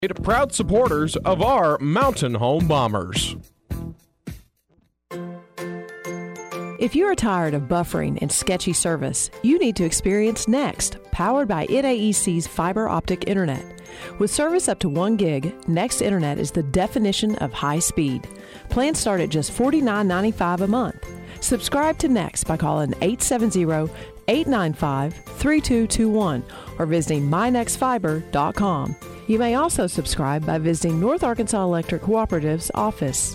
Proud supporters of our Mountain Home Bombers. If you are tired of buffering and sketchy service, you need to experience Next, powered by NAEC's fiber optic internet. With service up to 1 gig, Next Internet is the definition of high speed. Plans start at just $49.95 a month. Subscribe to Next by calling 870-895-3221 or visiting mynextfiber.com. You may also subscribe by visiting North Arkansas Electric Cooperative's office.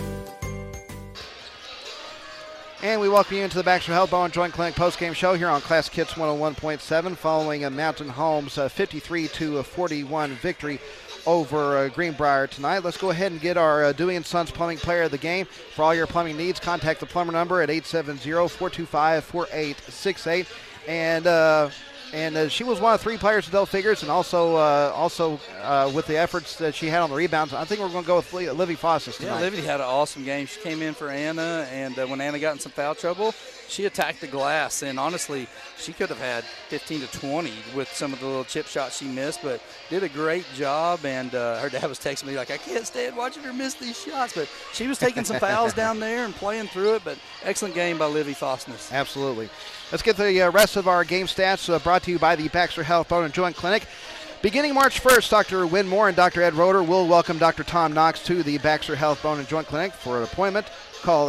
And we welcome you into the Baxter Health Bone Joint Clinic postgame show here on Classic Hits 101.7 following a Mountain Homes 53-41 victory over Greenbrier tonight. Let's go ahead and get our Dewey & Sons Plumbing Player of the Game. For all your plumbing needs, contact the plumber number at 870-425-4868. And she was one of 3 players in double figures, and also with the efforts that she had on the rebounds, I think we're going to go with Livy Fossas tonight. Yeah, Livy had an awesome game. She came in for Anna, and when Anna got in some foul trouble, she attacked the glass. And honestly, she could have had 15 to 20 with some of the little chip shots she missed, but did a great job. And her dad was texting me like, I can't stand watching her miss these shots. But she was taking some fouls down there and playing through it. But excellent game by Livy Fossas. Absolutely. Let's get the rest of our game stats brought to you by the Baxter Health Bone and Joint Clinic. Beginning March 1st, Dr. Wynn Moore and Dr. Ed Roeder will welcome Dr. Tom Knox to the Baxter Health Bone and Joint Clinic for an appointment. Call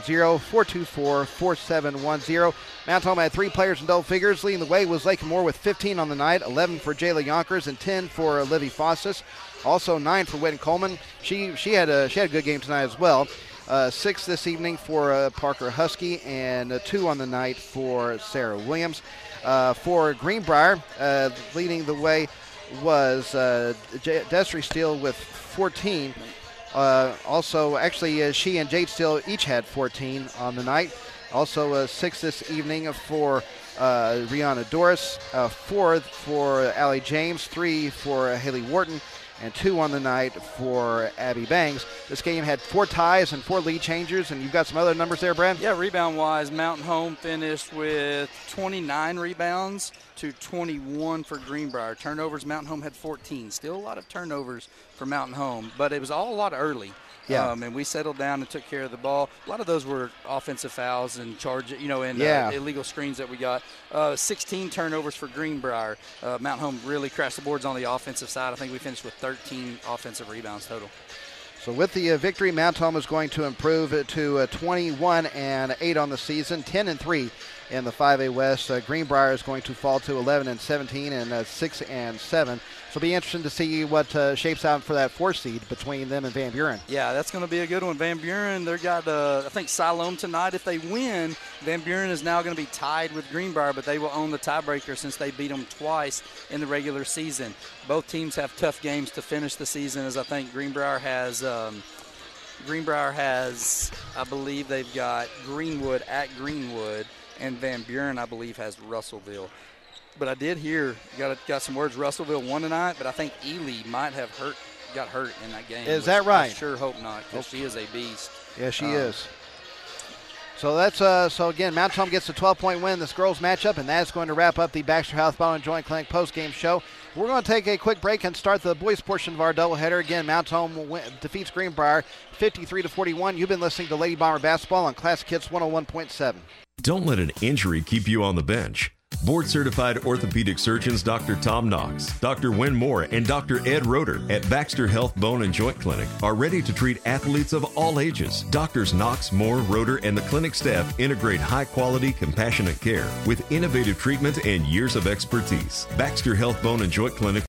870-424-4710. Mount Home had 3 players in double figures. Leading the way was Lake Moore with 15 on the night, 11 for Jayla Yonkers, and 10 for Livy Fossas. Also 9 for Wynn Coleman. She had a good game tonight as well. 6 this evening for Parker Husky, and 2 on the night for Sarah Williams. For Greenbrier, leading the way was Desiree Steele with 14. She and Jade Steele each had 14 on the night. Also 6 this evening for Rihanna Doris, 4 for Allie James, 3 for Haley Wharton, and 2 on the night for Abby Bangs. This game had 4 ties and 4 lead changers, and you've got some other numbers there, Brad? Yeah, rebound-wise, Mountain Home finished with 29 rebounds to 21 for Greenbrier. Turnovers, Mountain Home had 14. Still a lot of turnovers for Mountain Home, but it was all a lot early. Yeah. And we settled down and took care of the ball. A lot of those were offensive fouls and illegal screens that we got. 16 turnovers for Greenbrier. Mountain Home really crashed the boards on the offensive side. I think we finished with 13 offensive rebounds total. So with the victory, Mount Home is going to improve to 21-8 on the season, 10-3 in the 5A West. Greenbrier is going to fall to 11-17 and 6-7. So it'll be interesting to see what shapes out for that 4 seed between them and Van Buren. Yeah, that's going to be a good one. Van Buren, they've got, I think, Siloam tonight. If they win, Van Buren is now going to be tied with Greenbrier, but they will own the tiebreaker since they beat them twice in the regular season. Both teams have tough games to finish the season, as I think Greenbrier has, I believe they've got Greenwood at Greenwood, and Van Buren, I believe, has Russellville. But I did hear, got some words, Russellville won tonight, but I think Ely might have got hurt in that game. Is that right? I sure hope not, because she is a beast. Yeah, she is. So that's so again, Mount Home gets a 12-point win in this girls matchup, and that's going to wrap up the Baxter Health Bone and Joint Clinic post-game show. We're going to take a quick break and start the boys portion of our doubleheader. Again, Mount Home defeats Greenbrier 53-41. You've been listening to Lady Bomber Basketball on Classic Hits 101.7. Don't let an injury keep you on the bench. Board-certified orthopedic surgeons Dr. Tom Knox, Dr. Wynn Moore, and Dr. Ed Roeder at Baxter Health Bone and Joint Clinic are ready to treat athletes of all ages. Doctors Knox, Moore, Roeder, and the clinic staff integrate high-quality, compassionate care with innovative treatment and years of expertise. Baxter Health Bone and Joint Clinic